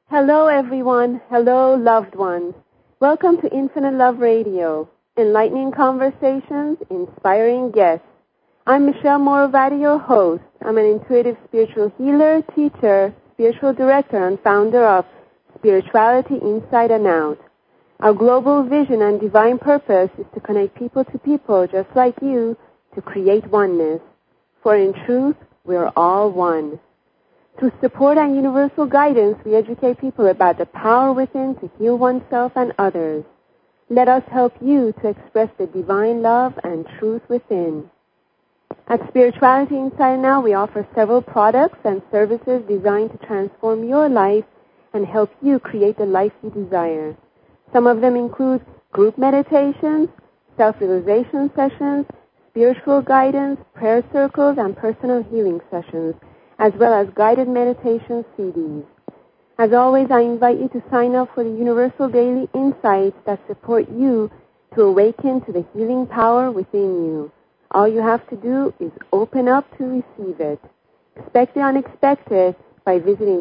Hello, everyone. Hello, loved ones. Welcome to Infinite Love Radio, enlightening conversations, inspiring guests. I'm Michelle Moravati, your host. I'm an intuitive spiritual healer, teacher, spiritual director, and founder of Spirituality Inside and Out. Our global vision and divine purpose is to connect people to people just like you to create oneness. For in truth, we're all one. Through support and universal guidance, we educate people about the power within to heal oneself and others. Let us help you to express the divine love and truth within. At Spirituality Inside Now, we offer several products and services designed to transform your life and help you create the life you desire. Some of them include group meditations, self-realization sessions, spiritual guidance, prayer circles, and personal healing sessions, as well as guided meditation CDs. As always, I invite you to sign up for the Universal Daily Insights that support you to awaken to the healing power within you. All you have to do is open up to receive it. Expect the unexpected by visiting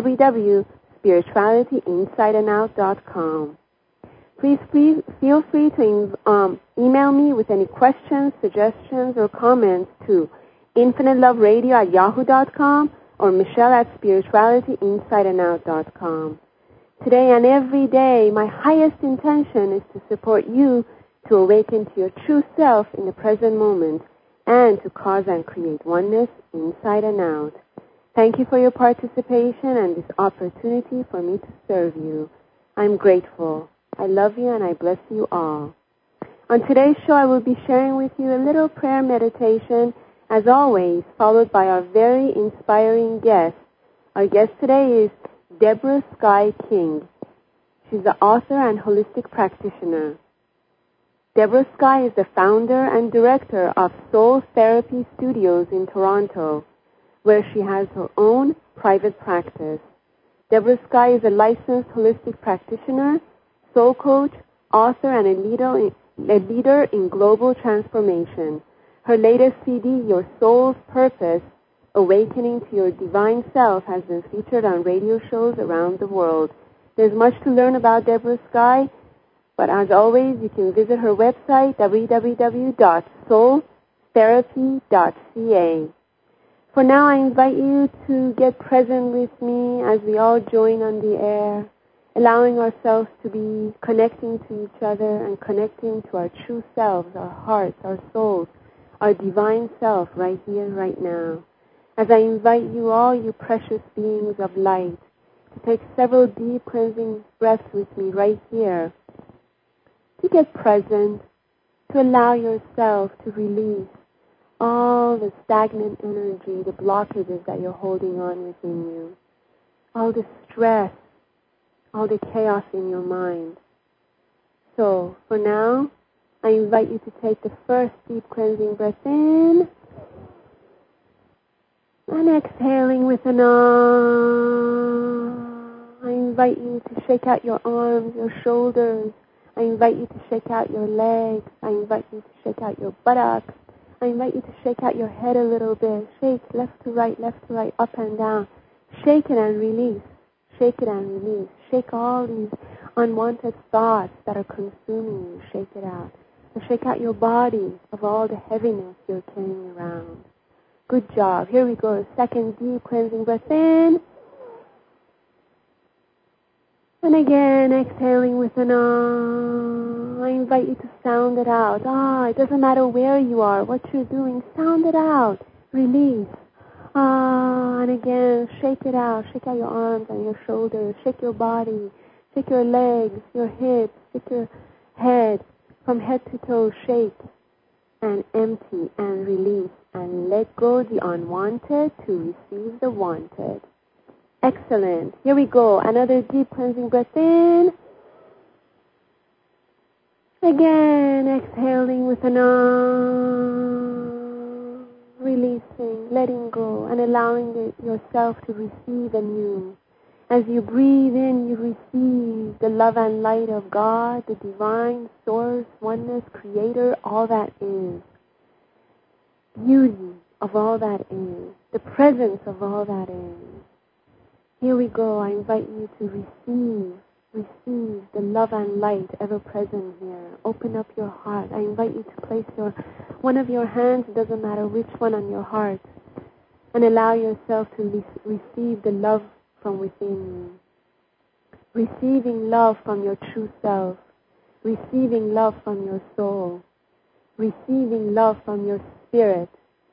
www.spiritualityinsideandout.com. Please feel free to email me with any questions, suggestions, or comments to infiniteloveradio@yahoo.com or michelle@spiritualityinsideandout.com. Today and every day, my highest intention is to support you to awaken to your true self in the present moment and to cause and create oneness inside and out. Thank you for your participation and this opportunity for me to serve you. I'm grateful. I love you and I bless you all. On today's show, I will be sharing with you a little prayer meditation, as always, followed by our very inspiring guest. Our guest today is Deborah Sky King. She's the author and holistic practitioner. Deborah Sky is the founder and director of Soul Therapy Studios in Toronto, where she has her own private practice. Deborah Sky is a licensed holistic practitioner, soul coach, author, and a leader in global transformation. Her latest CD, Your Soul's Purpose, Awakening to Your Divine Self, has been featured on radio shows around the world. There's much to learn about Deborah Sky, but as always, you can visit her website, www.soultherapy.ca. For now, I invite you to get present with me as we all join on the air, allowing ourselves to be connecting to each other and connecting to our true selves, our hearts, our souls, our divine self right here, right now. As I invite you all, you precious beings of light, to take several deep cleansing breaths with me right here, to get present, to allow yourself to release all the stagnant energy, the blockages that you're holding on within you, all the stress, all the chaos in your mind. So, for now, I invite you to take the first deep cleansing breath in and exhaling with an I invite you to shake out your arms, your shoulders. I invite you to shake out your legs. I invite you to shake out your buttocks. I invite you to shake out your head a little bit. Shake left to right, up and down. Shake it and release. Shake it and release. Shake all these unwanted thoughts that are consuming you. Shake it out. And shake out your body of all the heaviness you're carrying around. Good job. Here we go. Second deep cleansing breath in. And again, exhaling with an I invite you to sound it out. It doesn't matter where you are, what you're doing. Sound it out. Release. And again, shake it out. Shake out your arms and your shoulders. Shake your body. Shake your legs, your hips. Shake your head. From head to toe, shake. And empty and release. And let go the unwanted to receive the wanted. Excellent. Here we go. Another deep cleansing breath in. Again, exhaling with an releasing, letting go, and allowing yourself to receive anew. As you breathe in, you receive the love and light of God, the divine source, oneness, creator, all that is. Beauty of all that is. The presence of all that is. Here we go. I invite you to receive the love and light ever present here. Open up your heart. I invite you to place one of your hands, it doesn't matter which one, on your heart, and allow yourself to receive the love from within you. Receiving love from your true self. Receiving love from your soul. Receiving love from your spirit,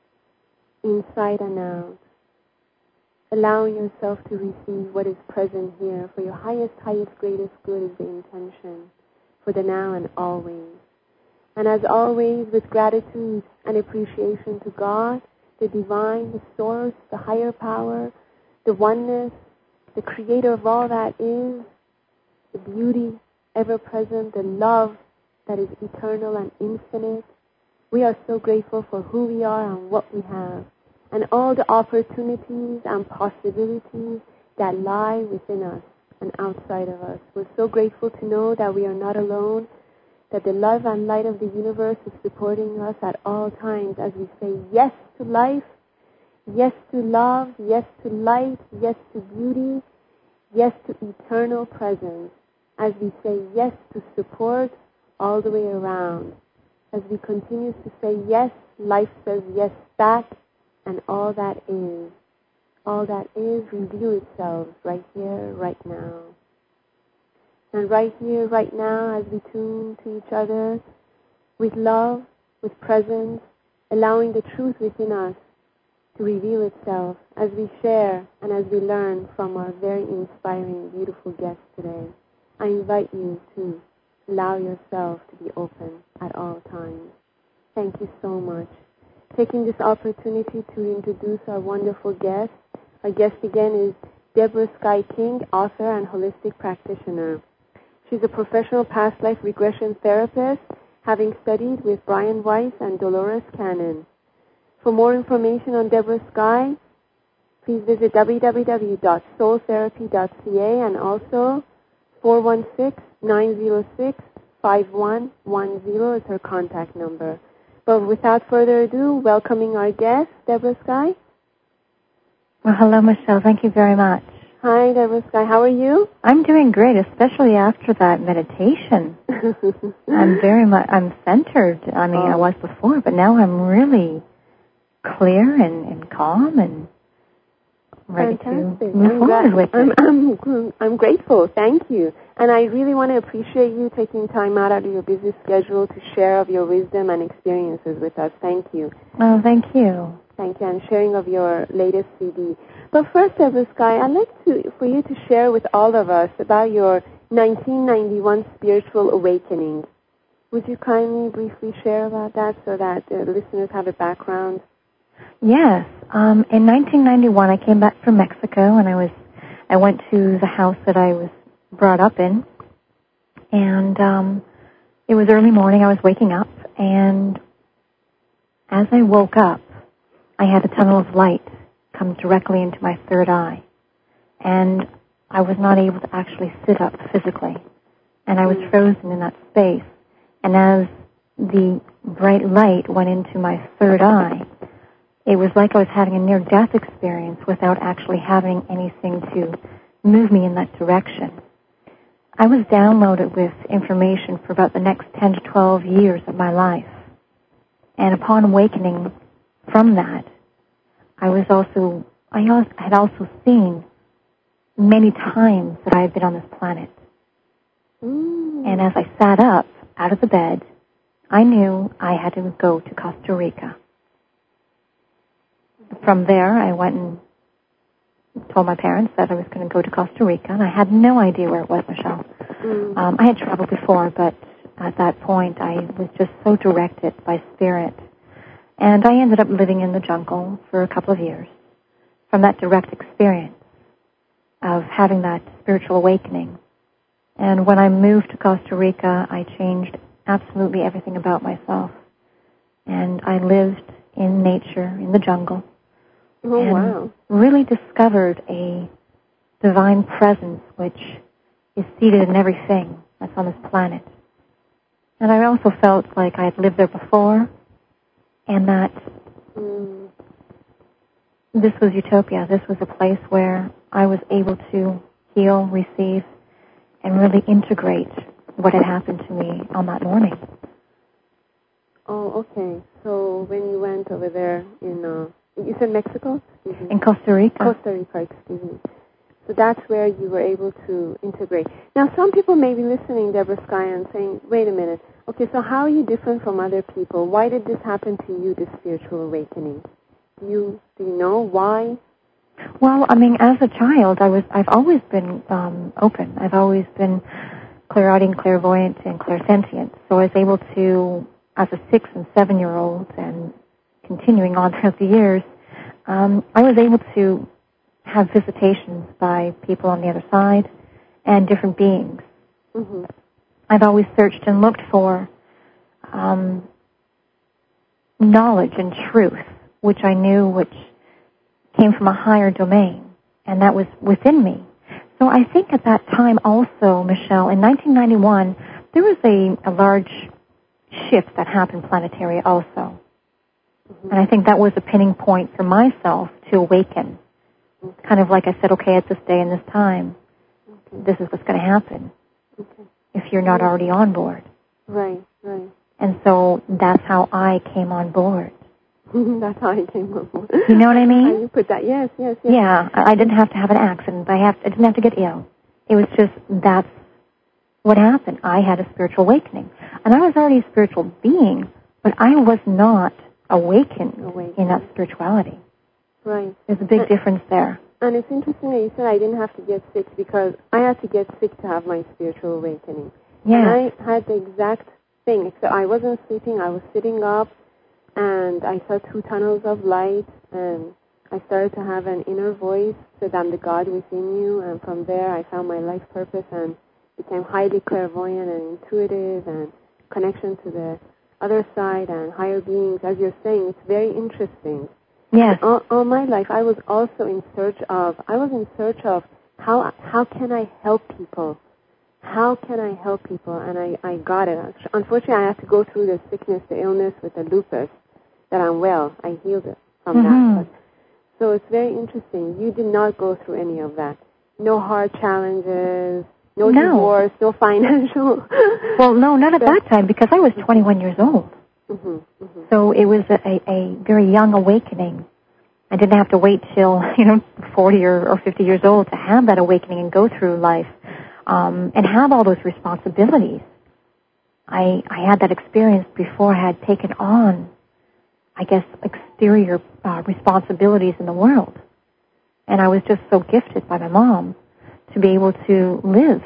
inside and out. Allowing yourself to receive what is present here. For your highest, greatest good is the intention. For the now and always. And as always, with gratitude and appreciation to God, the divine, the source, the higher power, the oneness, the creator of all that is, the beauty ever present, the love that is eternal and infinite. We are so grateful for who we are and what we have, and all the opportunities and possibilities that lie within us and outside of us. We're so grateful to know that we are not alone, that the love and light of the universe is supporting us at all times as we say yes to life, yes to love, yes to light, yes to beauty, yes to eternal presence, as we say yes to support all the way around. As we continue to say yes, life says yes back, and all that is reveal itself right here, right now. And right here, right now, as we tune to each other with love, with presence, allowing the truth within us to reveal itself as we share and as we learn from our very inspiring, beautiful guest today. I invite you to allow yourself to be open at all times. Thank you so much. Taking this opportunity to introduce our wonderful guest. Our guest again is Deborah Sky King, author and holistic practitioner. She's a professional past life regression therapist, having studied with Brian Weiss and Dolores Cannon. For more information on Deborah Sky, please visit www.soultherapy.ca and also 416-906-5110 is her contact number. But without further ado, welcoming our guest, Deborah Sky. Well, hello, Michelle. Thank you very much. Hi, Deborah Sky. How are you? I'm doing great, especially after that meditation. I'm centered. I mean, I was before, but now I'm really clear and calm and ready Fantastic. to move forward with it. I'm grateful. Thank you. And I really want to appreciate you taking time out of your busy schedule to share of your wisdom and experiences with us. Thank you. Oh, thank you. Thank you, and sharing of your latest CD. But first, Deborah Sky, I'd like for you to share with all of us about your 1991 spiritual awakening. Would you kindly briefly share about that so that the listeners have a background? Yes. In 1991, I came back from Mexico, and I went to the house that I was brought up in, and it was early morning. I was waking up, and as I woke up, I had a tunnel of light come directly into my third eye, and I was not able to actually sit up physically, and I was frozen in that space. And as the bright light went into my third eye, it was like I was having a near-death experience without actually having anything to move me in that direction. I was downloaded with information for about the next 10 to 12 years of my life. And upon awakening from that, I had also seen many times that I had been on this planet. And as I sat up out of the bed, I knew I had to go to Costa Rica. From there, I went and told my parents that I was going to go to Costa Rica, and I had no idea where it was, Michelle. I had traveled before, but at that point, I was just so directed by spirit. And I ended up living in the jungle for a couple of years from that direct experience of having that spiritual awakening. And when I moved to Costa Rica, I changed absolutely everything about myself. And I lived in nature, in the jungle. Oh, wow. Really discovered a divine presence which is seated in everything that's on this planet. And I also felt like I had lived there before, and that this was utopia. This was a place where I was able to heal, receive, and really integrate what had happened to me on that morning. Oh, okay. So when you went over there in, you said Mexico? Excuse me. In Costa Rica. Costa Rica, excuse me. So that's where you were able to integrate. Now, some people may be listening, Deborah Sky, and saying, wait a minute. Okay, so how are you different from other people? Why did this happen to you, this spiritual awakening? Do you know why? Well, I mean, as a child, I've always been open. I've always been clairaudient, clairvoyant, and clairsentient. So I was able to, as a 6- and 7-year-old, and continuing on throughout the years, I was able to have visitations by people on the other side and different beings. Mm-hmm. I've always searched and looked for knowledge and truth, which I knew which came from a higher domain, and that was within me. So I think at that time also, Michelle, in 1991, there was a large shift that happened planetary also. Mm-hmm. And I think that was a pinning point for myself to awaken. Okay. Kind of like I said, okay, at this day and this time, okay, this is what's going to happen. Okay. If you're not already on board. Right, right. And so that's how I came on board. That's how I came on board. You know what I mean? How you put that, yes. Yeah, I didn't have to have an accident. I didn't have to get ill. It was just, that's what happened. I had a spiritual awakening. And I was already a spiritual being, but I was not awakened in that spirituality. Right. There's a big difference there. And it's interesting that you said I didn't have to get sick, because I had to get sick to have my spiritual awakening. Yeah. And I had the exact thing, except I wasn't sleeping, I was sitting up, and I saw 2 tunnels of light, and I started to have an inner voice, said, I'm the God within you, and from there I found my life purpose and became highly clairvoyant and intuitive, and connection to the other side and higher beings. As you're saying, it's very interesting. Yes. All my life, I was also in search of how can I help people? How can I help people? And I got it. Unfortunately, I had to go through the sickness, the illness with the lupus, that I'm well. I healed it from that. So it's very interesting. You did not go through any of that. No hard challenges, no divorce, no financial. Well, no, not at that time, because I was 21 years old. Mm-hmm, mm-hmm. So it was a very young awakening. I didn't have to wait till 40 or 50 years old to have that awakening and go through life and have all those responsibilities. I had that experience before I had taken on, I guess, exterior responsibilities in the world. And I was just so gifted by my mom to be able to live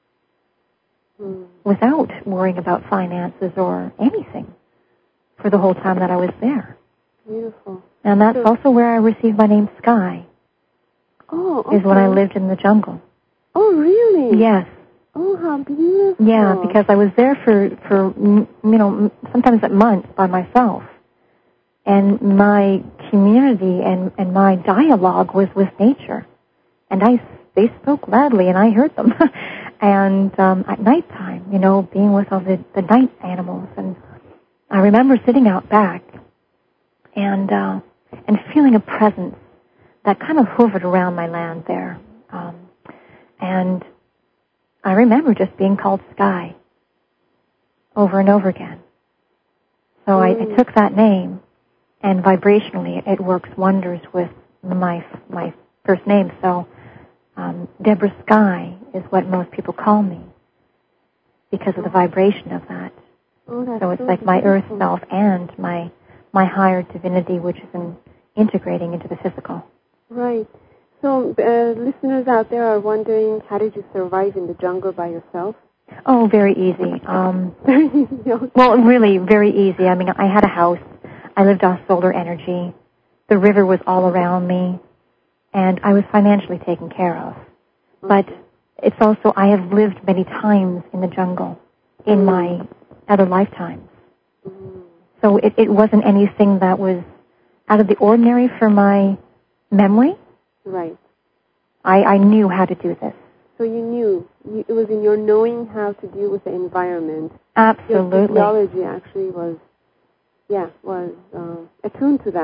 without worrying about finances or anything for the whole time that I was there. Beautiful. And that's also where I received my name, Sky. Oh, okay. Is when I lived in the jungle. Oh, really? Yes. Oh, how beautiful. Yeah, because I was there for sometimes months by myself. And my community and my dialogue was with nature. And they spoke loudly, and I heard them. And at nighttime, being with all the night animals. And I remember sitting out back and feeling a presence that kind of hovered around my land there. And I remember just being called Sky over and over again. So I took that name, and vibrationally it works wonders with my first name. So Deborah Sky is what most people call me because of the vibration of that. So it's like my earth self and my higher divinity, which is integrating into the physical. Right. So listeners out there are wondering, how did you survive in the jungle by yourself? Oh, very easy. Very easy. Well, really, very easy. I mean, I had a house. I lived off solar energy. The river was all around me, and I was financially taken care of. But it's also, I have lived many times in the jungle in my other lifetimes. So it wasn't anything that was out of the ordinary for my memory. Right. I knew how to do this. So you knew. It was in your knowing how to deal with the environment. Absolutely. Your physiology actually was attuned to that.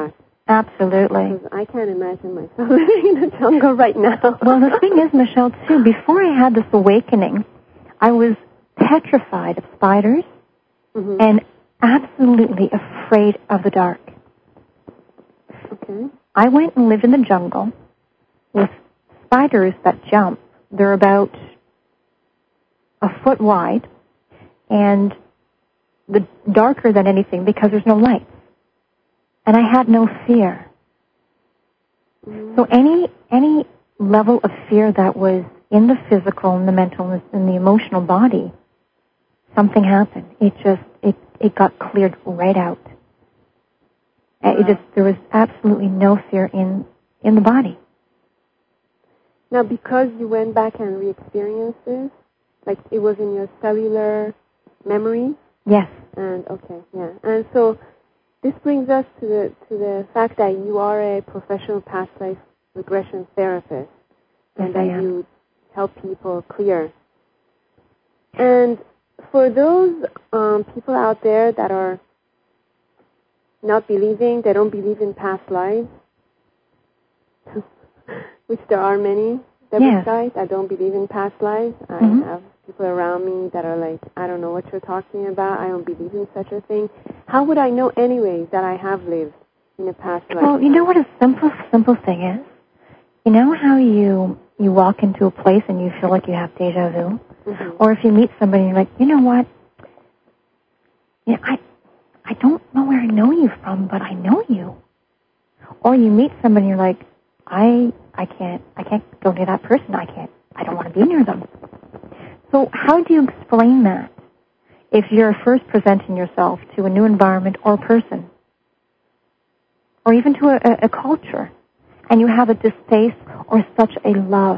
Absolutely. Because I can't imagine myself living in a jungle right now. Well, the thing is, Michelle, too, before I had this awakening, I was petrified of spiders and absolutely afraid of the dark. Okay. I went and lived in the jungle with spiders that jump. They're about a foot wide and darker than anything because there's no light. And I had no fear. So any level of fear that was in the physical and the mental and the emotional body, something happened. It got cleared right out. Wow. There was absolutely no fear in the body. Now, because you went back and re-experienced this, like it was in your cellular memory? Yes. And okay, yeah. And so this brings us to the fact that you are a professional past life regression therapist, and that you help people clear. And for those people out there that are not believing, they don't believe in past lives, which there are many websites that don't believe in past lives. I have people around me that are like, I don't know what you're talking about. I don't believe in such a thing. How would I know anyways that I have lived in a past life? Well, you know what a simple thing is? You know how you walk into a place and you feel like you have deja vu? Or if you meet somebody and you're like, you know what? Yeah, I don't know where I know you from, but I know you. Or you meet somebody and you're like, I can't go near that person. I don't want to be near them. So how do you explain that if you're first presenting yourself to a new environment or person, or even to a culture, and you have a distaste or such a love?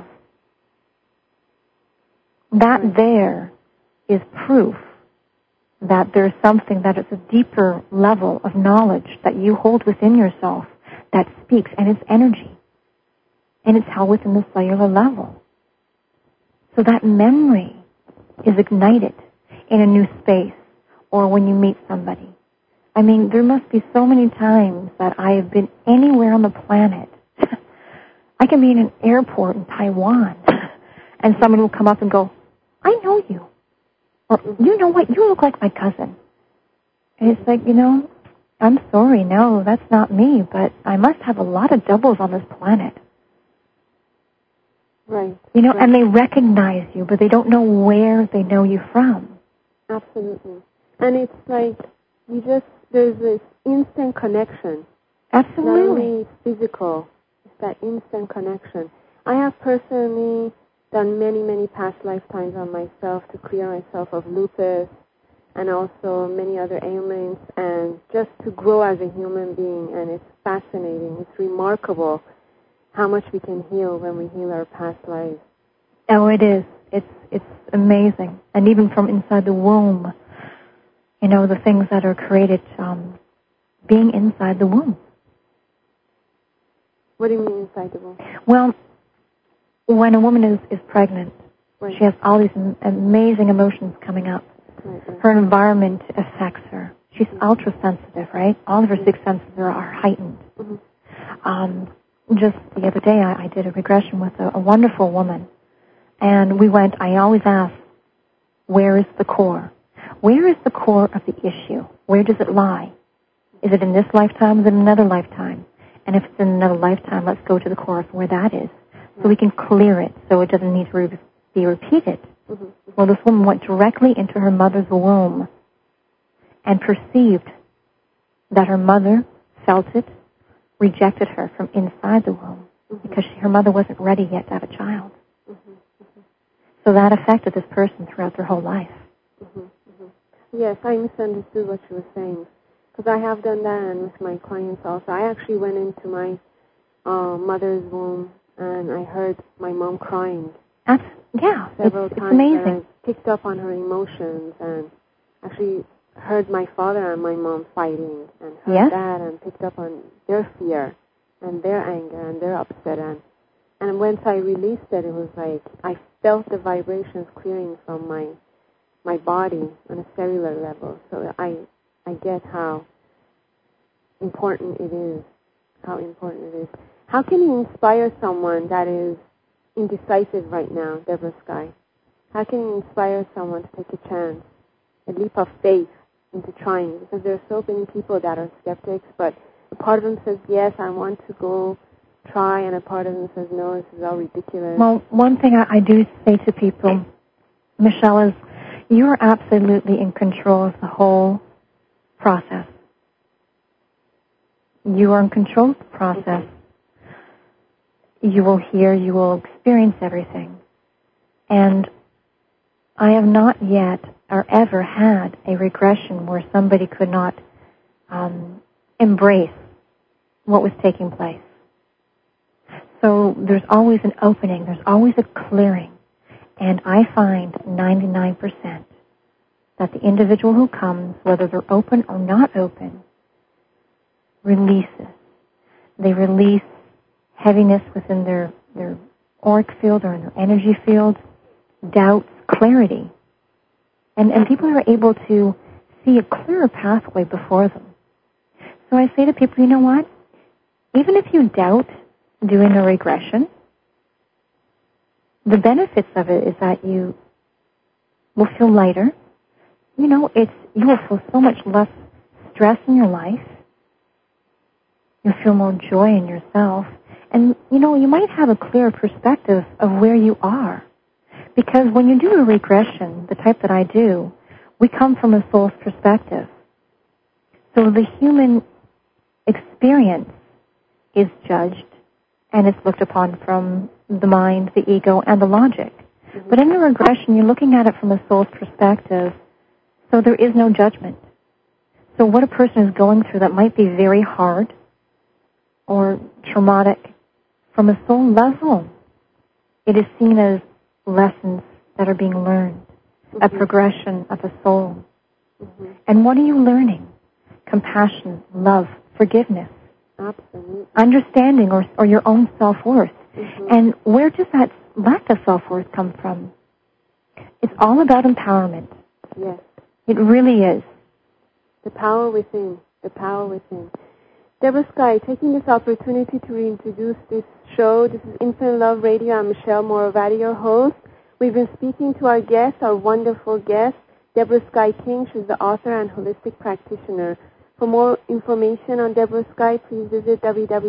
That there is proof that there's something that is a deeper level of knowledge that you hold within yourself that speaks, and it's energy. And it's held within the cellular level. So that memory is ignited in a new space or when you meet somebody. I mean, there must be so many times that I have been anywhere on the planet. I can be in an airport in Taiwan, and someone will come up and go, I know you. Or, you know what, you look like my cousin. And it's like, I'm sorry, no, that's not me, but I must have a lot of doubles on this planet. Right. And they recognize you, but they don't know where they know you from. Absolutely. And it's like, there's this instant connection. Absolutely. Not only physical, it's that instant connection. I have personally done many, many past lifetimes on myself to clear myself of lupus and also many other ailments, and just to grow as a human being. And it's fascinating. It's remarkable how much we can heal when we heal our past lives. Oh, it is. It's amazing. And even from inside the womb, the things that are created being inside the womb. What do you mean inside the womb? Well, when a woman is pregnant, she has all these amazing emotions coming up. Her environment affects her. She's ultra-sensitive, right? All of her six senses are heightened. Just the other day, I did a regression with a wonderful woman. And I always ask, where is the core? Where is the core of the issue? Where does it lie? Is it in this lifetime or is it in another lifetime? And if it's in another lifetime, let's go to the core of where that is. So we can clear it so it doesn't need to be repeated. Well, this woman went directly into her mother's womb and perceived that her mother felt it, rejected her from inside the womb because her mother wasn't ready yet to have a child. So that affected this person throughout their whole life. Yes, I misunderstood what you were saying, because I have done that, and with my clients also. I actually went into my mother's womb, and I heard my mom crying. Several times. Amazing. And I picked up on her emotions, and actually heard my father and my mom fighting, and heard that, and picked up on their fear and their anger and their upset. And once I released it, it was like I felt the vibrations clearing from my body on a cellular level. So I get how important it is how important it is. How can you inspire someone that is indecisive right now, Deborah Sky? How can you inspire someone to take a chance, a leap of faith into trying? Because there are so many people that are skeptics, but a part of them says, yes, I want to go try, and a part of them says, no, this is all ridiculous. Well, one thing I do say to people, Michelle, is you're absolutely in control of the whole process. You are in control of the process. You will hear, you will experience everything. And I have not yet or ever had a regression where somebody could not embrace what was taking place. So there's always an opening, there's always a clearing. And I find 99% that the individual who comes, whether they're open or not open, releases. They release heaviness within their auric field or in their energy field, doubts, clarity. And people are able to see a clearer pathway before them. So I say to people, you know what? Even if you doubt doing a regression, the benefits of it is that you will feel lighter. You know, you will feel so much less stress in your life. You'll feel more joy in yourself. And, you know, you might have a clearer perspective of where you are. Because when you do a regression, the type that I do, we come from a soul's perspective. So the human experience is judged, and it's looked upon from the mind, the ego, and the logic. Mm-hmm. But in a regression, you're looking at it from a soul's perspective, so there is no judgment. So what a person is going through that might be very hard or traumatic, from a soul level, it is seen as lessons that are being learned, a progression of the soul. Mm-hmm. And what are you learning? Compassion, love, forgiveness, absolutely, understanding or your own self-worth. Mm-hmm. And where does that lack of self-worth come from? It's all about empowerment. Yes. It really is. The power within. The power within. Deborah Sky, taking this opportunity to reintroduce this show. This is Infinite Love Radio. I'm Michelle Moravati, your host. We've been speaking to our guest, our wonderful guest, Deborah Sky King. She's the author and holistic practitioner. For more information on Deborah Sky, please visit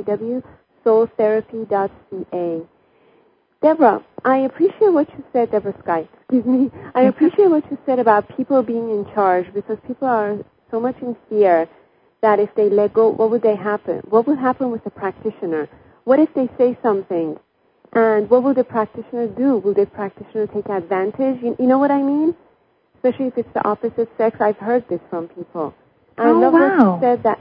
www.soultherapy.ca. Deborah, I appreciate what you said, Deborah Sky. Excuse me. I appreciate what you said about people being in charge, because people are so much in fear that if they let go, what would happen? What would happen with the practitioner? What if they say something? And what will the practitioner do? Will the practitioner take advantage? You know what I mean? Especially if it's the opposite sex. I've heard this from people. I love that you said that.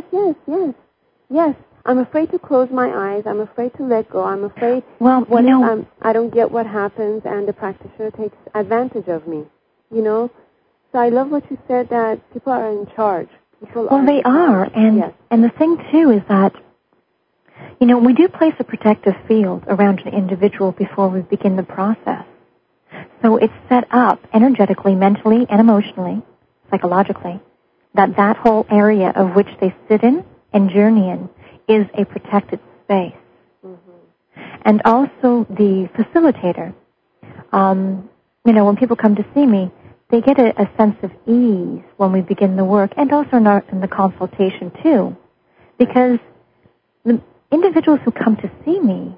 Yes. I'm afraid to close my eyes. I'm afraid to let go. I'm afraid if I don't get what happens and the practitioner takes advantage of me. You know? So I love what you said, that people are in charge. Well, they are, and the thing, too, is that, you know, we do place a protective field around an individual before we begin the process. So it's set up energetically, mentally, and emotionally, psychologically, that whole area of which they sit in and journey in is a protected space. Mm-hmm. And also the facilitator, you know, when people come to see me, they get a sense of ease when we begin the work, and also in the consultation, too. Because the individuals who come to see me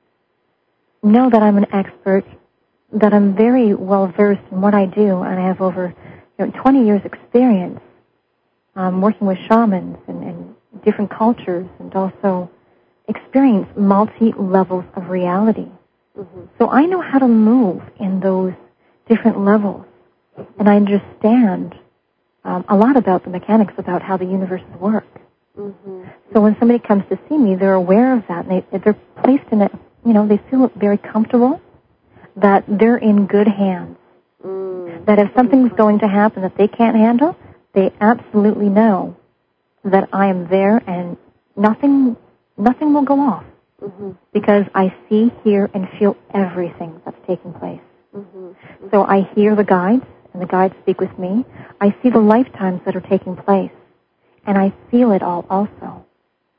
know that I'm an expert, that I'm very well-versed in what I do, and I have over 20 years' experience working with shamans and different cultures, and also experience multi-levels of reality. Mm-hmm. So I know how to move in those different levels. And I understand a lot about the mechanics, about how the universes work. Mm-hmm. So when somebody comes to see me, they're aware of that, and they're placed in it, they feel very comfortable, that they're in good hands. Mm-hmm. That if something's going to happen that they can't handle, they absolutely know that I am there and nothing will go off. Mm-hmm. Because I see, hear, and feel everything that's taking place. Mm-hmm. So I hear the guides, and the guides speak with me. I see the lifetimes that are taking place, and I feel it all also.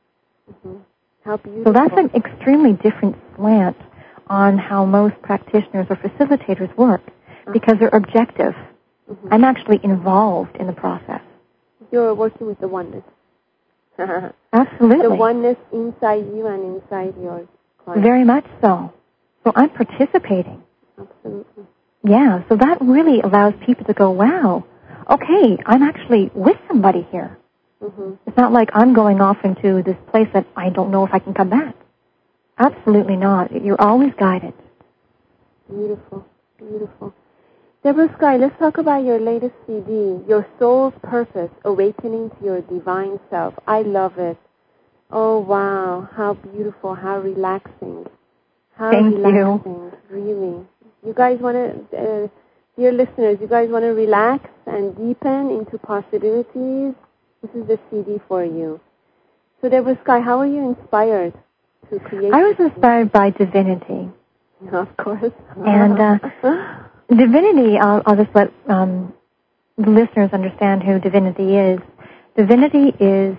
Mm-hmm. How beautiful. So that's an extremely different slant on how most practitioners or facilitators work, because they're objective. Mm-hmm. I'm actually involved in the process. You're working with the oneness. Absolutely. The oneness inside you and inside your client. Very much so. So I'm participating. Absolutely. Yeah, so that really allows people to go, wow, okay, I'm actually with somebody here. Mm-hmm. It's not like I'm going off into this place that I don't know if I can come back. Absolutely not. You're always guided. Beautiful, beautiful. Deborah Sky, let's talk about your latest CD, Your Soul's Purpose, Awakening to Your Divine Self. I love it. Oh, wow, how beautiful, how relaxing. Thank you. Really. You guys want to, dear listeners, you guys want to relax and deepen into possibilities? This is the CD for you. So, Deborah Sky, how are you inspired to create? I was inspired by divinity. Of course. And divinity, I'll just let the listeners understand who divinity is. Divinity is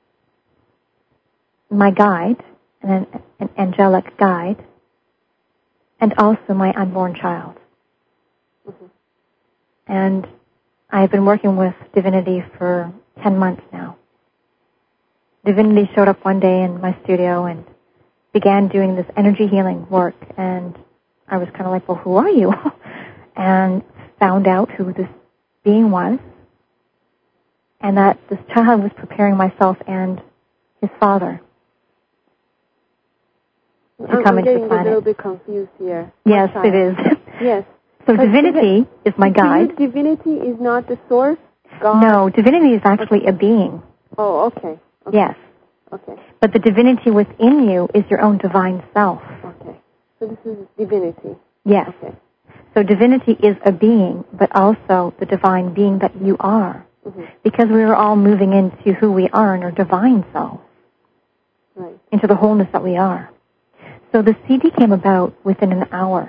my guide, an angelic guide, and also my unborn child. Mm-hmm. And I've been working with divinity for 10 months now. Divinity showed up one day in my studio and began doing this energy healing work, and I was kind of like, well, who are you? And found out who this being was, and that this child was preparing myself and his father to come into the planet. I'm getting a little bit confused here. Yes, it is. Yes. So divinity is my guide. Divinity is not the source? God? No, divinity is actually a being. Oh, okay. Yes. Okay. But the divinity within you is your own divine self. Okay. So this is divinity. Yes. Okay. So divinity is a being, but also the divine being that you are. Mm-hmm. Because we are all moving into who we are in our divine self. Right. Into the wholeness that we are. So the CD came about within an hour.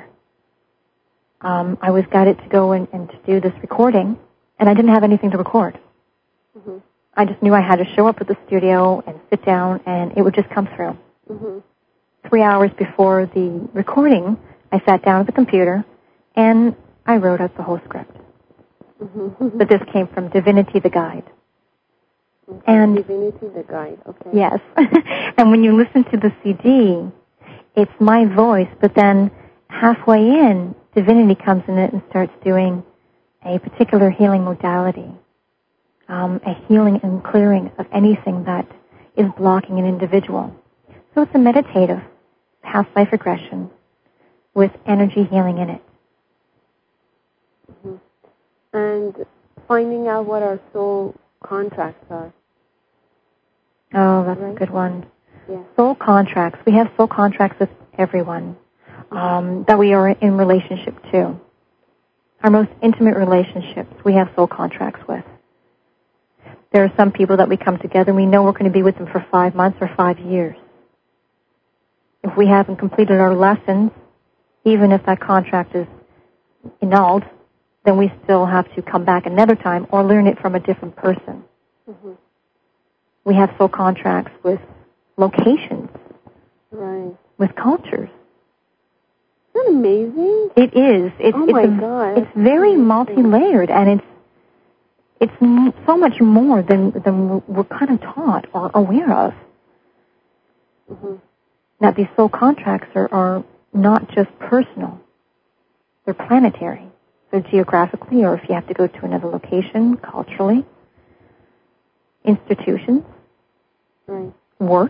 I was guided to go and to do this recording, and I didn't have anything to record. Mm-hmm. I just knew I had to show up at the studio and sit down, and it would just come through. Mm-hmm. 3 hours before the recording, I sat down at the computer, and I wrote out the whole script. Mm-hmm. But this came from Divinity the Guide. Okay. And Divinity the Guide, okay. Yes. And when you listen to the CD, it's my voice, but then halfway in, Divinity comes in it and starts doing a particular healing modality, a healing and clearing of anything that is blocking an individual. So it's a meditative past life regression with energy healing in it. Mm-hmm. And finding out what our soul contracts are. Oh, that's right? A good one. Yeah. Soul contracts. We have soul contracts with everyone that we are in relationship to. Our most intimate relationships, we have soul contracts with. There are some people that we come together and we know we're going to be with them for 5 months or 5 years. If we haven't completed our lessons, even if that contract is annulled, then we still have to come back another time or learn it from a different person. Mm-hmm. We have soul contracts with locations, right? With cultures. Isn't that amazing? It is. Oh my God! It's very multi-layered, and it's so much more than we're kind of taught or aware of. Mm-hmm. Now, these soul contracts are not just personal; they're planetary. So geographically, or if you have to go to another location, culturally, institutions, right. Work.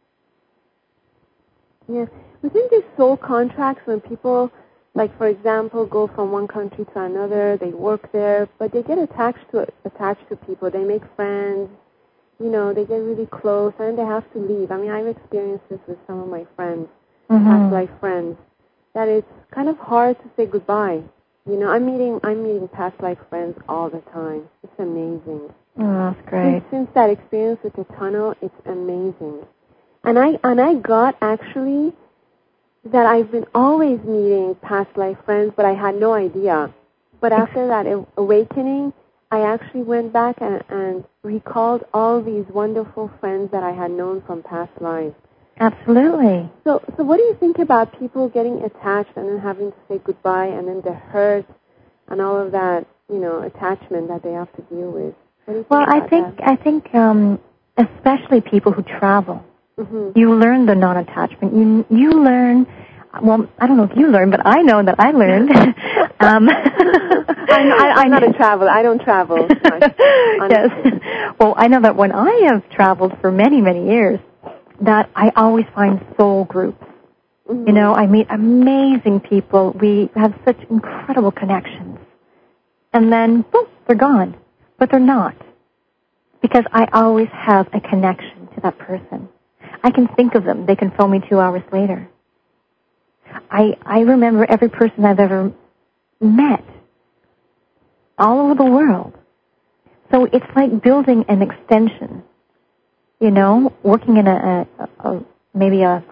Yeah. Within these soul contracts, when people, like for example, go from one country to another, they work there, but they get attached to people. They make friends. You know, they get really close, and they have to leave. I mean, I've experienced this with some of my friends, past life friends, that it's kind of hard to say goodbye. You know, I'm meeting past life friends all the time. It's amazing. Oh, that's great. Since that experience with the tunnel, it's amazing. And I got actually that I've been always meeting past life friends, but I had no idea. But after that awakening, I actually went back and recalled all these wonderful friends that I had known from past lives. Absolutely. So what do you think about people getting attached and then having to say goodbye and then the hurt and all of that, attachment that they have to deal with? What do you think about that? I think especially people who travel, you learn the non-attachment. You learn. Well, I don't know if you learned, but I know that I learned. I'm not a traveler. I don't travel much. Yes. Well, I know that when I have traveled for many, many years, that I always find soul groups. I meet amazing people. We have such incredible connections. And then, boom, they're gone. But they're not. Because I always have a connection to that person. I can think of them. They can phone me 2 hours later. I remember every person I've ever met all over the world. So it's like building an extension, working in maybe a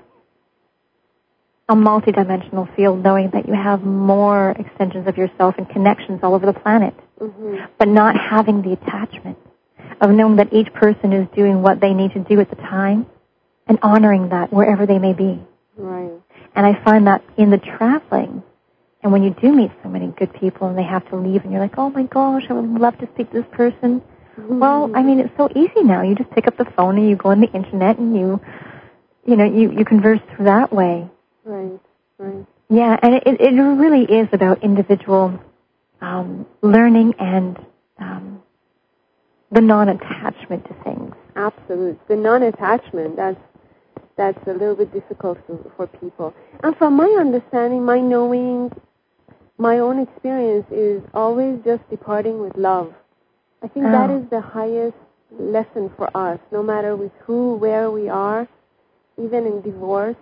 multidimensional field, knowing that you have more extensions of yourself and connections all over the planet, but not having the attachment of knowing that each person is doing what they need to do at the time and honoring that wherever they may be. Right. And I find that in the traveling, and when you do meet so many good people and they have to leave and you're like, oh my gosh, I would love to speak to this person. Well, I mean, it's so easy now. You just pick up the phone and you go on the internet and you converse through that way. Right, right. Yeah, and it really is about individual learning and the non-attachment to things. Absolutely. The non-attachment, that's a little bit difficult for people. And from my understanding, my knowing, my own experience is always just departing with love. I think that is the highest lesson for us, no matter with who, where we are, even in divorce,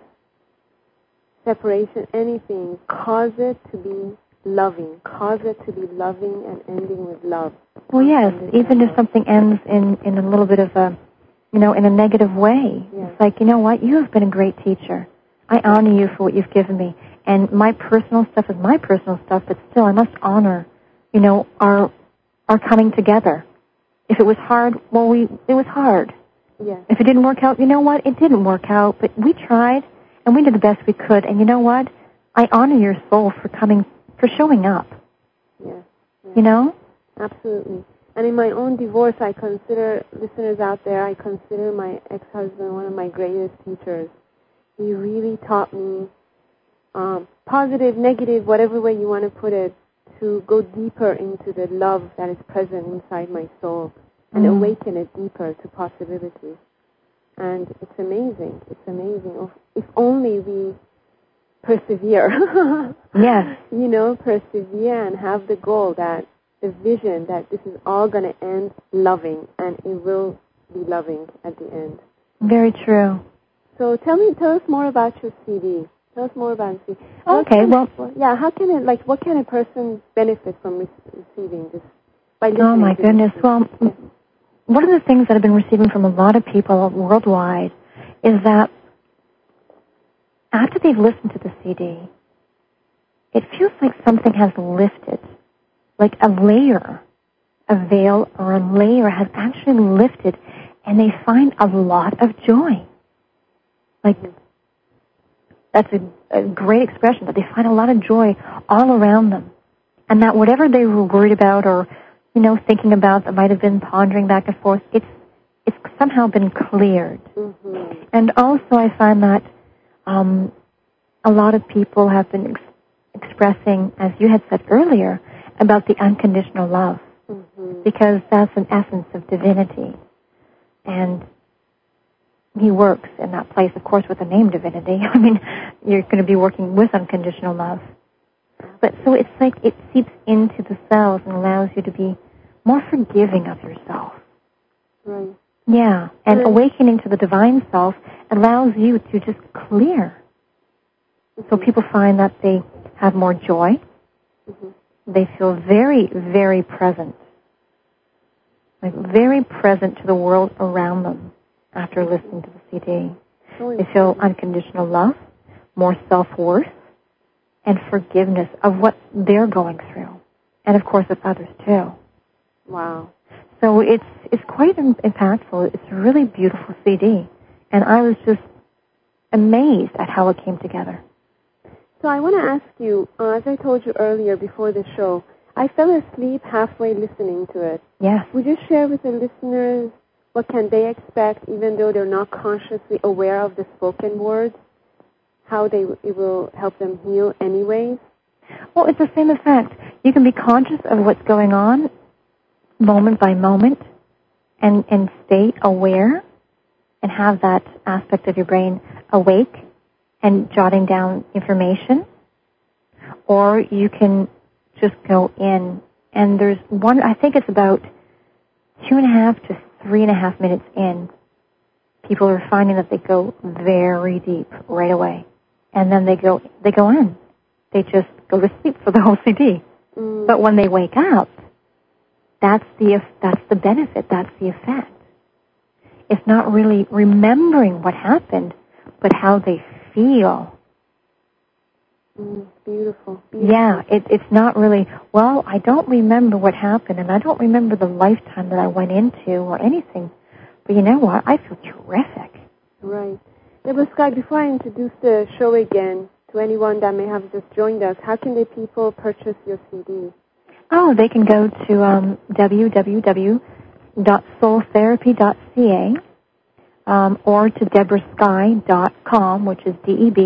separation, anything, cause it to be loving. Cause it to be loving and ending with love. Well, yes, even if something ends in a little bit of a, in a negative way. Yes. It's like, you know what, you have been a great teacher. I honor you for what you've given me. And my personal stuff is my personal stuff, but still I must honor, our coming together. If it was hard, well, it was hard. Yes. If it didn't work out, you know what, it didn't work out, but we tried, and we did the best we could. And you know what, I honor your soul for showing up. Yes. Absolutely. And in my own divorce, I consider, listeners out there, I consider my ex-husband one of my greatest teachers. He really taught me, positive, negative, whatever way you want to put it, to go deeper into the love that is present inside my soul and awaken it deeper to possibilities. And it's amazing. It's amazing. If only we persevere. Yes. Persevere and have the goal that the vision that this is all going to end loving, and it will be loving at the end. Very true. So tell us more about your CD. Tell us more about the CD. Okay, how can it, what can a person benefit from receiving this? By listening oh my to goodness. this? Well, one of the things that I've been receiving from a lot of people worldwide is that after they've listened to the CD, it feels like something has lifted. Like a veil or a layer has actually lifted, and they find a lot of joy. Like, that's a great expression, but they find a lot of joy all around them. And that whatever they were worried about or, thinking about that might have been pondering back and forth, it's somehow been cleared. Mm-hmm. And also I find that a lot of people have been expressing, as you had said earlier, about the unconditional love, because that's an essence of divinity. And he works in that place, of course, with the name divinity. I mean, you're going to be working with unconditional love. But so it's like it seeps into the cells and allows you to be more forgiving of yourself. Right. Yeah, and awakening to the divine self allows you to just clear. So people find that they have more joy. They feel very, very present. Like very present to the world around them after listening to the CD. They feel unconditional love, more self-worth, and forgiveness of what they're going through. And, of course, of others, too. Wow. So it's quite impactful. It's a really beautiful CD. And I was just amazed at how it came together. So I want to ask you, as I told you earlier before the show, I fell asleep halfway listening to it. Yes. Would you share with the listeners what can they expect, even though they're not consciously aware of the spoken words, how it will help them heal anyways? Well, it's the same effect. You can be conscious of what's going on moment by moment and stay aware and have that aspect of your brain awake and jotting down information. Or you can just go in, and there's one, I think it's about 2.5 to 3.5 minutes in, people are finding that they go very deep right away. And then they go in. They just go to sleep for the whole CD. Mm. But when they wake up, that's the benefit, that's the effect. It's not really remembering what happened, but how they feel. Beautiful. Yeah, it's not really, well, I don't remember what happened, and I don't remember the lifetime that I went into or anything. But you know what? I feel terrific. Right. Deborah Sky, before I introduce the show again to anyone that may have just joined us, how can the people purchase your CD? Oh, they can go to www.soultherapy.ca or to deborahskye.com, which is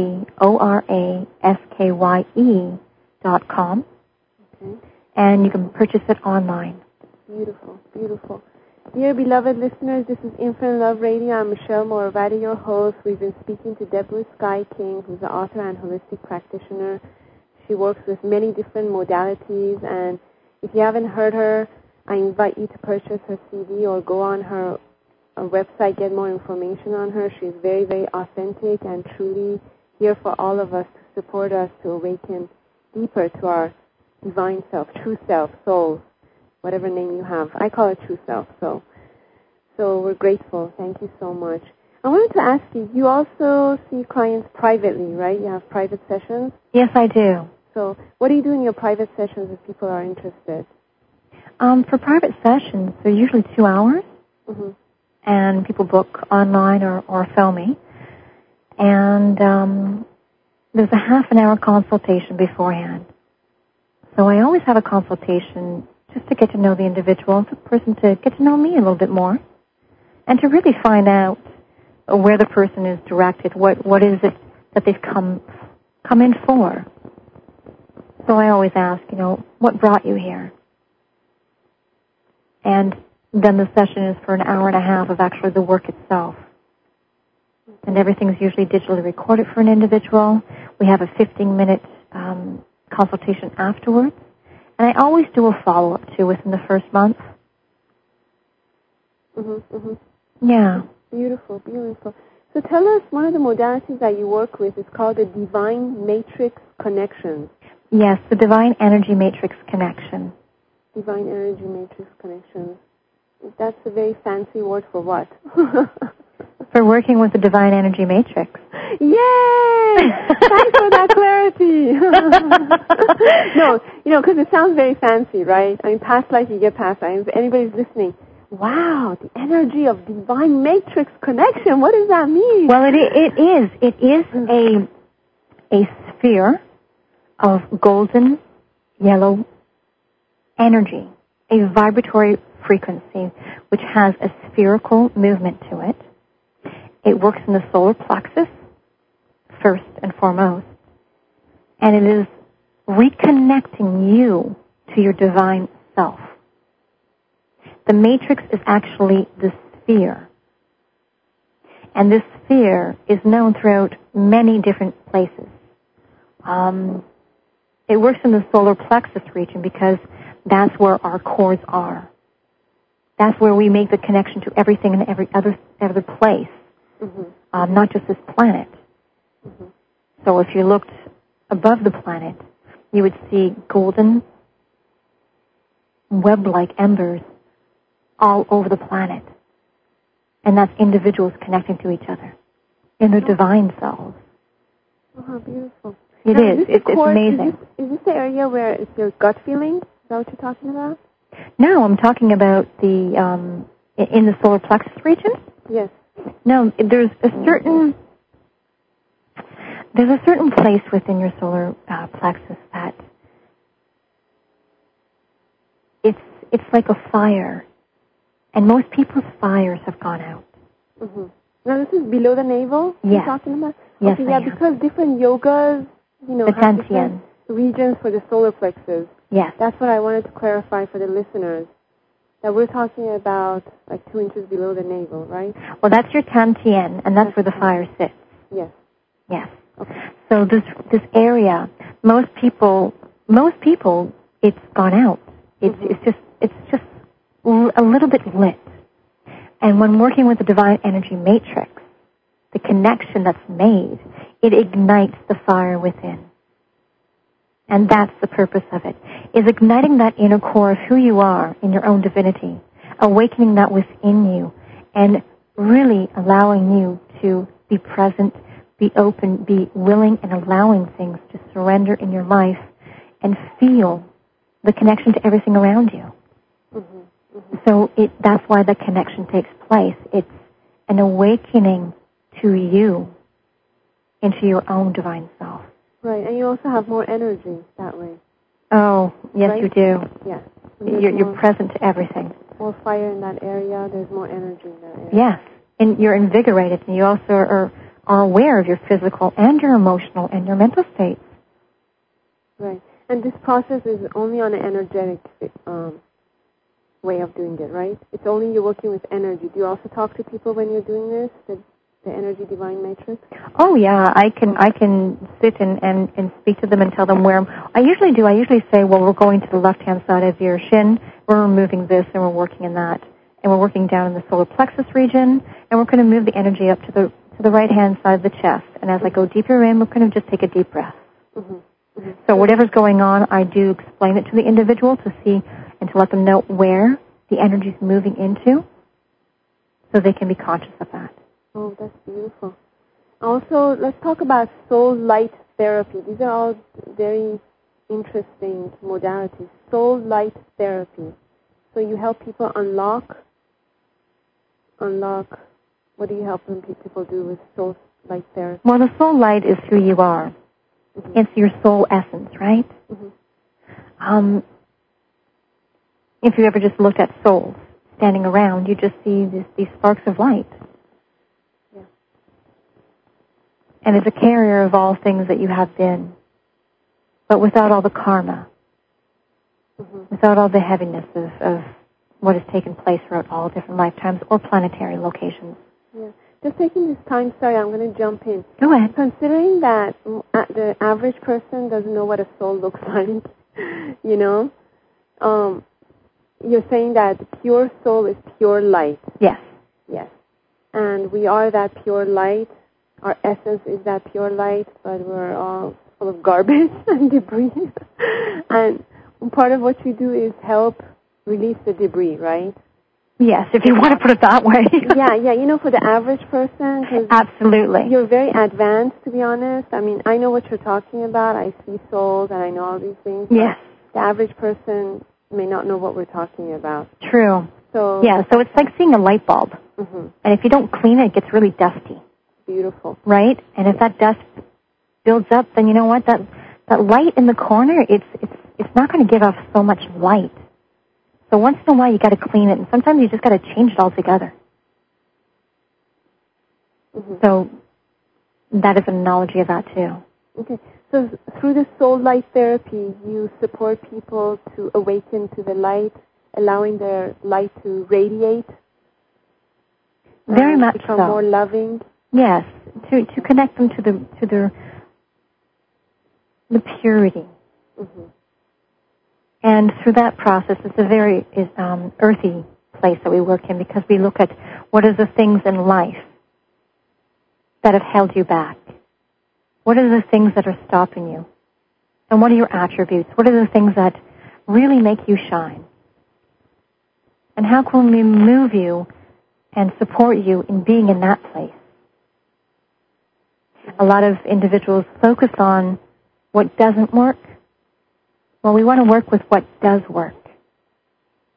DeborahSkye.com. Okay. And you can purchase it online. Beautiful, beautiful. Dear beloved listeners, this is Infinite Love Radio. I'm Michelle Moravati, your host. We've been speaking to Deborah Sky King, who's an author and holistic practitioner. She works with many different modalities, and if you haven't heard her, I invite you to purchase her CD or go on her website, get more information on her. She's very, very authentic and truly here for all of us to support us to awaken deeper to our divine self, true self, soul, whatever name you have. I call it true self. So we're grateful. Thank you so much. I wanted to ask you, you also see clients privately, right? You have private sessions? Yes, I do. So what do you do in your private sessions if people are interested? For private sessions, they're usually 2 hours. Mm-hmm. And people book online or phone me. And there's a half an hour consultation beforehand. So I always have a consultation just to get to know the individual, the person to get to know me a little bit more, and to really find out where the person is directed, what is it that they've come in for. So I always ask, what brought you here? And then the session is for an hour and a half of actually the work itself. And everything's usually digitally recorded for an individual. We have a 15-minute consultation afterwards. And I always do a follow-up, too, within the first month. Mm-hmm, mm-hmm. Yeah. Beautiful, beautiful. So tell us, one of the modalities that you work with is called the Divine Matrix Connection. Yes, the Divine Energy Matrix Connection. Divine Energy Matrix Connection. That's a very fancy word for what? For working with the Divine Energy Matrix. Yay! Thanks for that clarity. No, because it sounds very fancy, right? I mean, past life, you get past life. If anybody's listening, wow, the energy of Divine Matrix Connection, what does that mean? Well, it is. It is a sphere of golden yellow energy, a vibratory frequency, which has a spherical movement to it. It works in the solar plexus, first and foremost, and it is reconnecting you to your divine self. The matrix is actually the sphere, and this sphere is known throughout many different places. It works in the solar plexus region because that's where our cores are. That's where we make the connection to everything and every other place, mm-hmm. Not just this planet. Mm-hmm. So if you looked above the planet, you would see golden web-like embers all over the planet. And that's individuals connecting to each other in their divine selves. Oh, how beautiful. It now, is. It's amazing. Is this the area where it's your gut feeling? Is that what you're talking about? No, I'm talking about the in the solar plexus region. Yes. No, there's a certain place within your solar plexus that it's like a fire, and most people's fires have gone out. Mm-hmm. Now this is below the navel. Yes. You're talking about? Yes, okay, yeah, because different yogas, the have different regions for the solar plexus. Yes. That's what I wanted to clarify for the listeners. That we're talking about like 2 inches below the navel, right? Well, that's your Tantien, and that's where the fire sits. Yes. Yes. Okay. So this area, most people, it's gone out. It's just a little bit lit. And when working with the divine energy matrix, the connection that's made, it ignites the fire within. And that's the purpose of it, is igniting that inner core of who you are in your own divinity, awakening that within you, and really allowing you to be present, be open, be willing, and allowing things to surrender in your life and feel the connection to everything around you. Mm-hmm. Mm-hmm. So that's why the connection takes place. It's an awakening to you into your own divine self. Right, and you also have more energy that way. Oh, yes, right? You do. Yeah. You're present to everything. More fire in that area, there's more energy in that area. Yes, and you're invigorated, and you also are aware of your physical and your emotional and your mental states. Right, and this process is only on an energetic way of doing it, right? It's only you're working with energy. Do you also talk to people when you're doing this, the energy divine matrix? Oh yeah, I can sit and speak to them and tell them where I usually say, well, we're going to the left-hand side of your shin, we're removing this, and we're working in that, and we're working down in the solar plexus region, and we're going to move the energy up to the right-hand side of the chest. And as I go deeper in, we're going to just take a deep breath. Mm-hmm. Mm-hmm. So whatever's going on, I do explain it to the individual to see and to let them know where the energy is moving into, so they can be conscious of that. Oh, that's beautiful. Also, let's talk about soul light therapy. These are all very interesting modalities. Soul light therapy. So you help people unlock. What do you help people do with soul light therapy? Well, the soul light is who you are. Mm-hmm. It's your soul essence, right? Mm-hmm. If you ever just looked at souls standing around, you just see these sparks of light. And it's a carrier of all things that you have been, but without all the karma, without all the heaviness of what has taken place throughout all different lifetimes or planetary locations. Yeah. Just taking this time, sorry, I'm going to jump in. Go ahead. Considering that the average person doesn't know what a soul looks like, you're saying that the pure soul is pure light. Yes. Yes. And we are that pure light. Our essence is that pure light, but we're all full of garbage and debris. And part of what you do is help release the debris, right? Yes, if you want to put it that way. Yeah. For the average person. Absolutely. You're very advanced, to be honest. I mean, I know what you're talking about. I see souls and I know all these things. Yes. The average person may not know what we're talking about. True. So it's like seeing a light bulb. Mm-hmm. And if you don't clean it, it gets really dusty. Beautiful. Right? And if that dust builds up, then you know what? That light in the corner, it's not going to give off so much light. So once in a while, you got to clean it, and sometimes you just got to change it altogether. Mm-hmm. So that is an analogy of that too. Okay. So through the soul light therapy, you support people to awaken to the light, allowing their light to radiate. Very much become so. More loving. Yes, to connect them to the purity. Mm-hmm. And through that process, it's a very earthy place that we work in, because we look at what are the things in life that have held you back. What are the things that are stopping you? And what are your attributes? What are the things that really make you shine? And how can we move you and support you in being in that place? A lot of individuals focus on what doesn't work. Well, we want to work with what does work.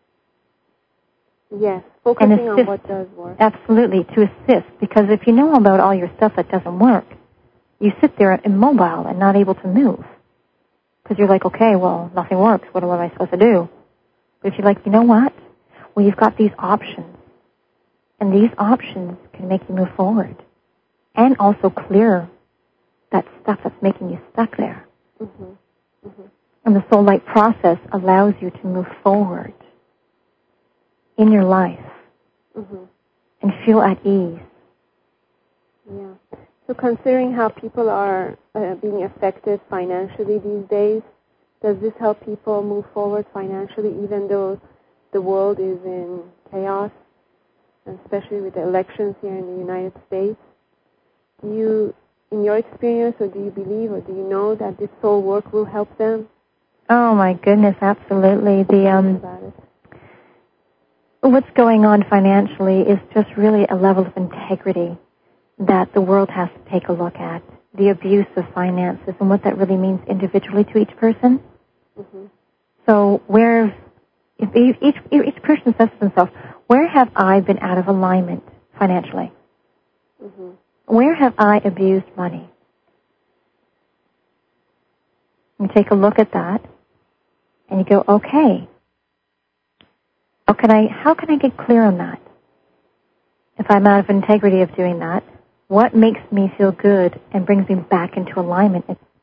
Yes, focusing on what does work. Absolutely, to assist. Because if you know about all your stuff that doesn't work, you sit there immobile and not able to move. Because you're like, okay, well, nothing works. What am I supposed to do? But if you're like, you know what? Well, you've got these options. And these options can make you move forward. And also clear that stuff that's making you stuck there. Mm-hmm. Mm-hmm. And the soul light process allows you to move forward in your life and feel at ease. Yeah. So considering how people are being affected financially these days, does this help people move forward financially even though the world is in chaos, especially with the elections here in the United States? Do you, in your experience, or do you believe, or do you know that this soul work will help them? Oh my goodness, absolutely. What's going on financially is just really a level of integrity that the world has to take a look at. The abuse of finances and what that really means individually to each person. Mm-hmm. So if each person says to themselves, where have I been out of alignment financially? Mm-hmm. Where have I abused money? You take a look at that, and you go, okay, how can I get clear on that? If I'm out of integrity of doing that, what makes me feel good and brings me back into alignment?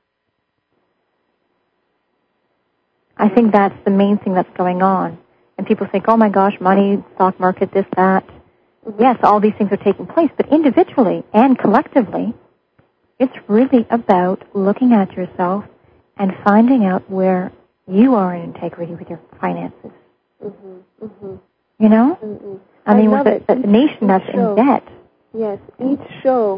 I think that's the main thing that's going on. And people think, oh my gosh, money, stock market, this, that. Mm-hmm. Yes, all these things are taking place, but individually and collectively, it's really about looking at yourself and finding out where you are in integrity with your finances. Mm-hmm. Mm-hmm. You know? Mm-hmm. I mean, with a nation that's in debt. Yes, each show,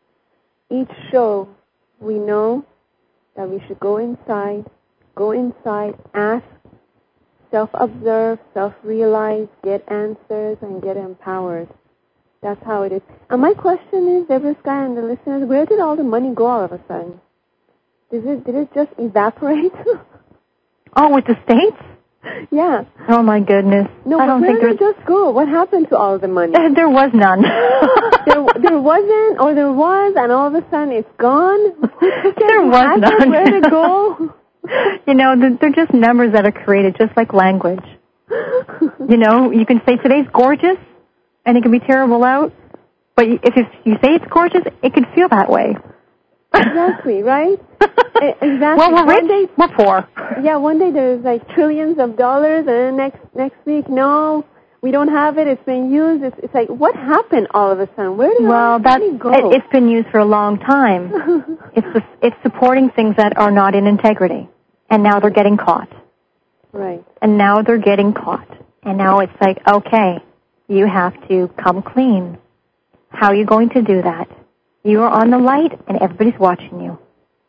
we know that we should go inside, ask, self-observe, self-realize, get answers, and get empowered. That's how it is. And my question is, Deborah Sky and the listeners, where did all the money go all of a sudden? Did it just evaporate? Oh, with the states? Yeah. Oh my goodness. No, but where did it just go? What happened to all the money? There was none. there wasn't, or there was, and all of a sudden it's gone? There was none. Where did it go? You know, they're just numbers that are created, just like language. You know, you can say today's gorgeous, and it can be terrible out, but if you say it's gorgeous, it can feel that way. Exactly, right? Exactly. Well, we're rich, we're poor. Yeah, one day there's like trillions of dollars, and then next week, no, we don't have it, it's been used. It's like, what happened all of a sudden? Where did money go? It's been used for a long time. It's supporting things that are not in integrity, and now they're getting caught. Right. And now they're getting caught. And now it's like, okay, you have to come clean. How are you going to do that? You are on the light, and everybody's watching you.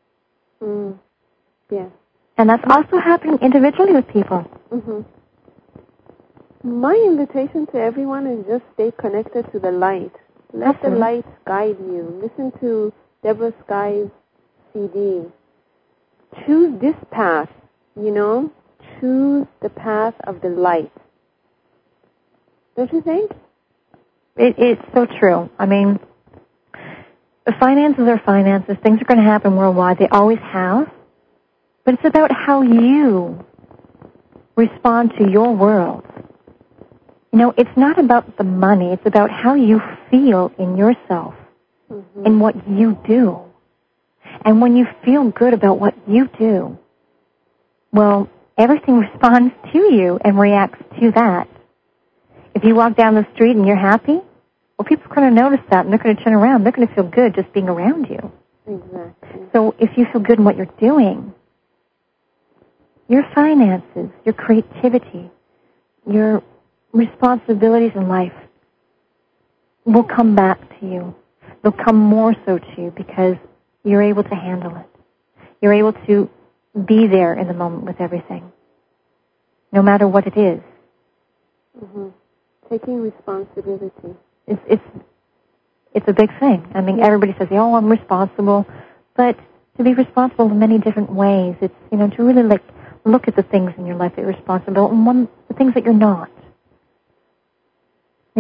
Yeah. And that's also happening individually with people. Mm-hmm. My invitation to everyone is just stay connected to the light. Let the light guide you. Listen to Deborah Sky's CD. Choose this path, you know. Choose the path of the light. Don't you think? It's so true. I mean, finances are finances. Things are going to happen worldwide. They always have. But it's about how you respond to your world. You know, it's not about the money. It's about how you feel in yourself and what you do. And when you feel good about what you do, well, everything responds to you and reacts to that. If you walk down the street and you're happy, well, people are going to notice that, and they're going to turn around. They're going to feel good just being around you. Exactly. So if you feel good in what you're doing, your finances, your creativity, your responsibilities in life will come back to you. They'll come more so to you because you're able to handle it. You're able to be there in the moment with everything, no matter what it is. Mm-hmm. Taking responsibility. It's a big thing. I mean, everybody says, "Oh, I'm responsible," but to be responsible in many different ways. It's, you know, to really look at the things in your life that you're responsible and the things that you're not.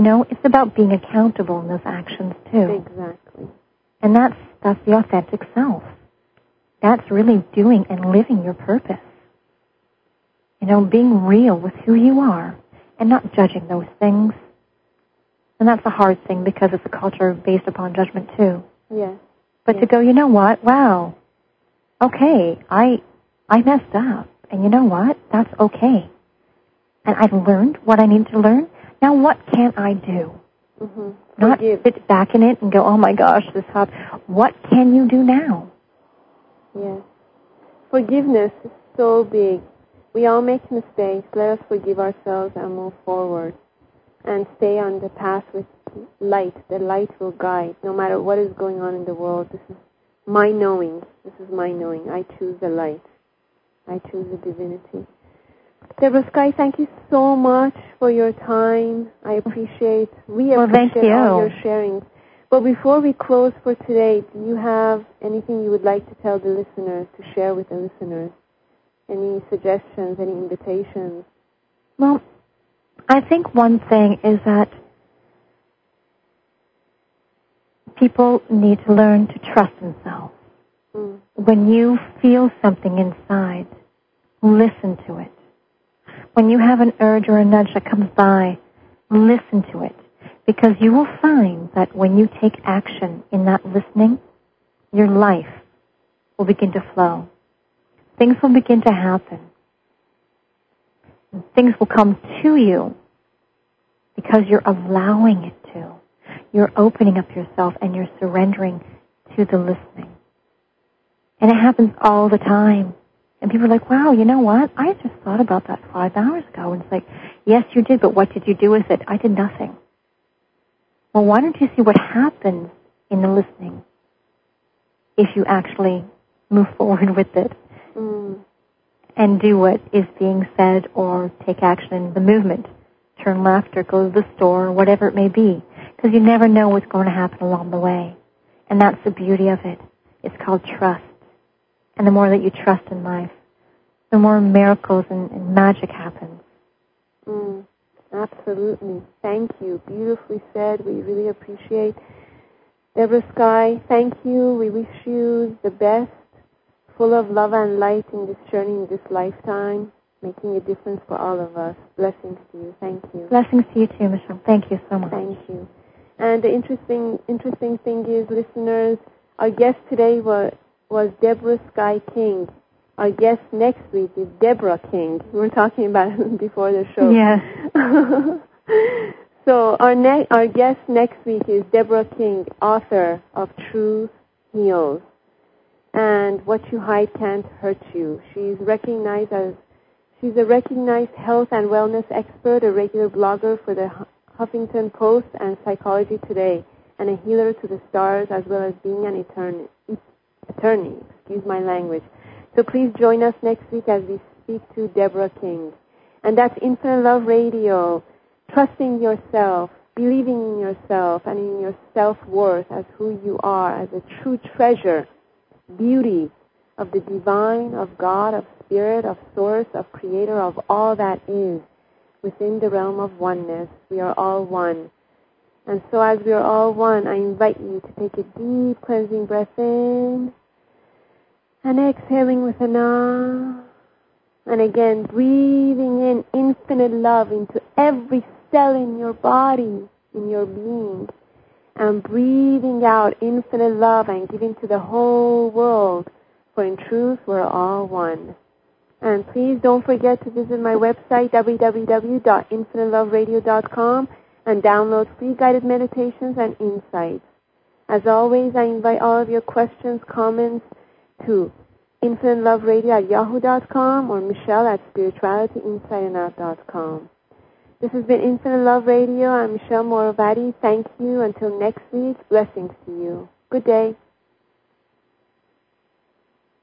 You know, it's about being accountable in those actions, too. Exactly. And that's the authentic self. That's really doing and living your purpose. You know, being real with who you are and not judging those things. And that's a hard thing because it's a culture based upon judgment, too. Yes. But to go, you know what? Wow. Okay, I messed up. And you know what? That's okay. And I've learned what I need to learn. Now what can I do? Mm-hmm. Not sit back in it and go, oh my gosh, this happened. What can you do now? Yes. Forgiveness is so big. We all make mistakes. Let us forgive ourselves and move forward. And stay on the path with light. The light will guide. No matter what is going on in the world, this is my knowing. This is my knowing. I choose the light. I choose the divinity. Deborah Sky, thank you so much for your time. We appreciate all your sharing. But before we close for today, do you have anything you would like to tell the listeners, to share with the listeners? Any suggestions, any invitations? Well, I think one thing is that people need to learn to trust themselves. Mm. When you feel something inside, listen to it. When you have an urge or a nudge that comes by, listen to it. Because you will find that when you take action in that listening, your life will begin to flow. Things will begin to happen. Things will come to you because you're allowing it to. You're opening up yourself and you're surrendering to the listening. And it happens all the time. And people are like, wow, you know what? I just thought about that 5 hours ago. And it's like, yes, you did, but what did you do with it? I did nothing. Well, why don't you see what happens in the listening if you actually move forward with it and do what is being said or take action in the movement? Turn left or go to the store or whatever it may be. Because you never know what's going to happen along the way. And that's the beauty of it. It's called trust. And the more that you trust in life, the more miracles and magic happens. Absolutely. Thank you. Beautifully said. We really appreciate. Deborah Sky, thank you. We wish you the best, full of love and light in this journey, in this lifetime, making a difference for all of us. Blessings to you. Thank you. Blessings to you too, Michelle. Thank you so much. Thank you. And the interesting thing is, listeners, our guest today was Deborah Sky King. Our guest next week is Deborah King. We were talking about it before the show. Yes. So our guest next week is Deborah King, author of Truth Heals and What You Hide Can't Hurt You. She's a recognized health and wellness expert, a regular blogger for the Huffington Post and Psychology Today, and a healer to the stars, as well as being an attorney. Excuse my language. So please join us next week as we speak to Deborah King. And that's Infinite Love Radio, trusting yourself, believing in yourself and in your self-worth as who you are, as a true treasure, beauty of the divine, of God, of spirit, of source, of creator, of all that is within the realm of oneness. We are all one. And so as we are all one, I invite you to take a deep cleansing breath in and exhaling with an ah. And again, breathing in infinite love into every cell in your body, in your being. And breathing out infinite love and giving to the whole world. For in truth, we're all one. And please don't forget to visit my website, www.infiniteloveradio.com, and download free guided meditations and insights. As always, I invite all of your questions, comments to infiniteloveradio@yahoo.com or Michelle at spiritualityinsideandout.com. This has been Infinite Love Radio. I'm Michelle Moravati. Thank you. Until next week, blessings to you. Good day.